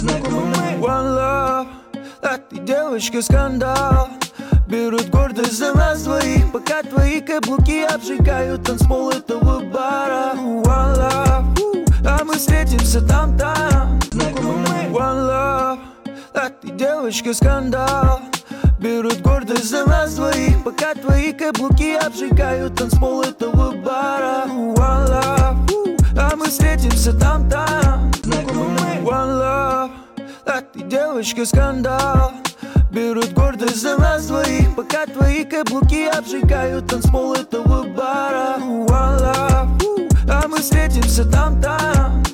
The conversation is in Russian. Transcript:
знакомы мы. One love, а ты девочка скандал. Берут гордость за нас двоих, пока твои каблуки обжигают танцпол этого бара. One love, а мы встретимся там-там. Знакомы мы. One love, а ты девочка скандал. Берут гордость за нас двоих, пока твои каблуки обжигают танцпол этого бара. One love, а мы встретимся там-там. Знакомы мы. One love, а ты девочка скандал. Берут гордость за нас двоих, пока твои каблуки обжигают танцпол этого бара. One love, а мы встретимся там-там.